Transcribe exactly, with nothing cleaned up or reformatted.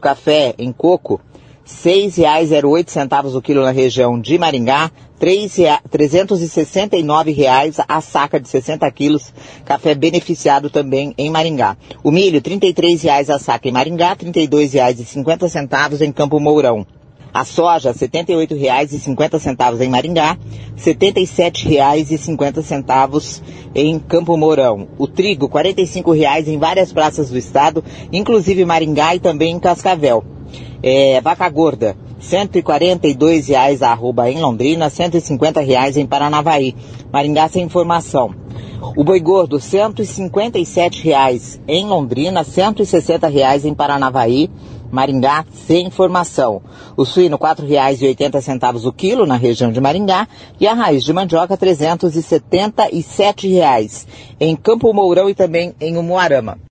café em coco, seis reais e zero oito centavos o quilo na região de Maringá, trezentos e sessenta e nove reais a saca de sessenta quilos, café beneficiado também em Maringá. O milho, trinta e três reais a saca em Maringá, trinta e dois reais e cinquenta centavos em Campo Mourão. A soja, setenta e oito reais e cinquenta centavos em Maringá, setenta e sete reais e cinquenta centavos em Campo Mourão. O trigo, quarenta e cinco reais em várias praças do estado, inclusive Maringá e também em Cascavel. É, vaca gorda, cento e quarenta e dois reais a arroba em Londrina, cento e cinquenta reais em Paranavaí. Maringá sem informação. O boi gordo, cento e cinquenta e sete reais em Londrina, cento e sessenta reais em Paranavaí. Maringá sem informação. O suíno, quatro reais e oitenta centavos o quilo na região de Maringá e a raiz de mandioca, trezentos e setenta e sete reais em Campo Mourão e também em Umuarama.